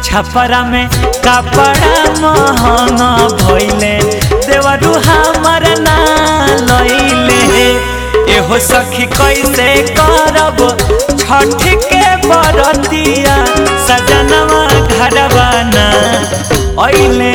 छपरा में कपड़ा महंगा भइले देवरू हमर ना लइले। एहो सखी कैसे करब छठ के बरतिया सजनवा घरवा ना अइले।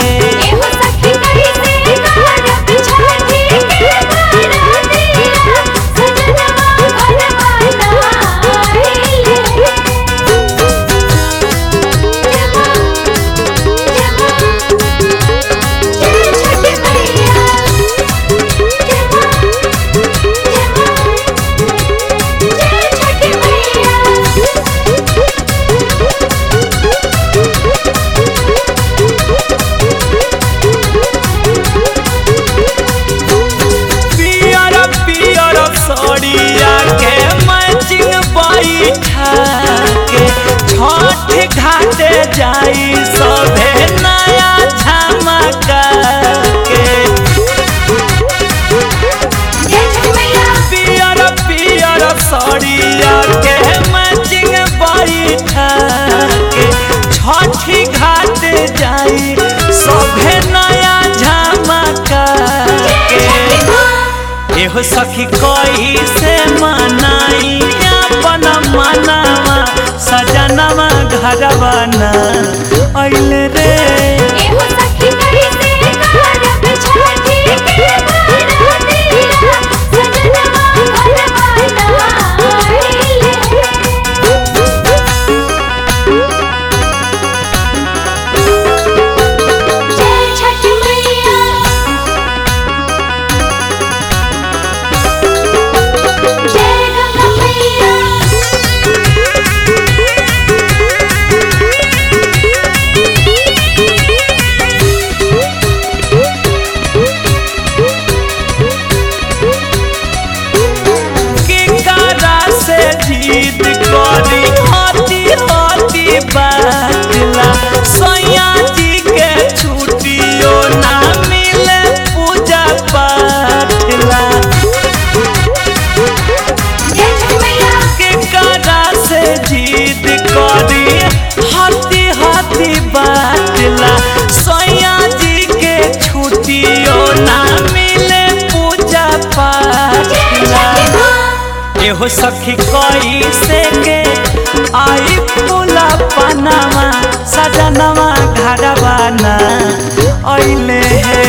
सड़िया के मैचिंग बैठा के छठ घाटे जाई सभे नया झमका के। पियर पियर सड़िया के मैचिंग बैठा के छठ घाटे जाई सभे नया झमका के। एहो सखी कैसे मनाई अपन मनवा सजनवा घरवा ना अइले रे। जीत करी हाथी हाथी बाटला सैया जी के छुट्टियों ना मिले पूजा पाठला। केकरा से जीत करी हाथी हाथी बाटला सैया जी के छुट्टियों ना मिले पूजा पाठला। एहो सखी कैसे के आई फूला पनामा सजनवा घरवा ना अइले हे।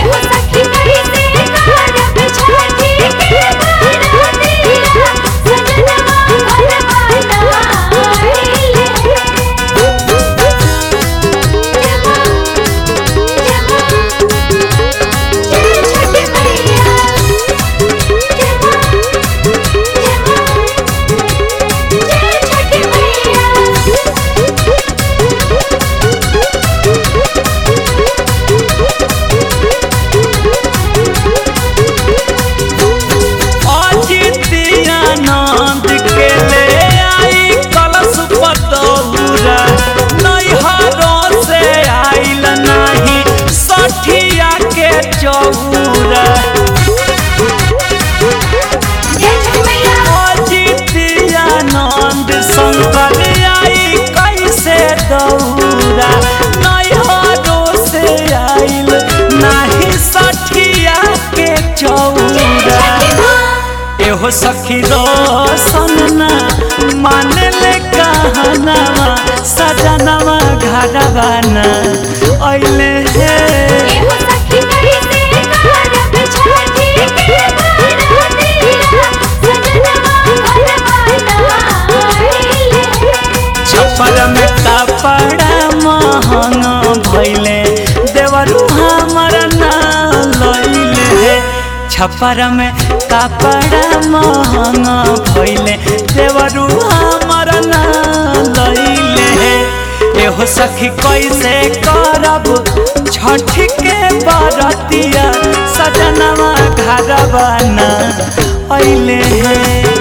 नंद शंकर आई कैसे दौरा नैहरों से आइल नाही सठिया के चौरा। एहो सखी रोशन ना मान ले कहनवा सजनवा घरवा ना अइले हे। छपरा में कपड़ा महंगा भइले देवरू हमर ना लइले। छपरा में कपड़ा महंगा भइले देवरू हमर ना लइले। एहो सखी कैसे करब छठ के बरतिया सजनवा घरवा ना अइले हे।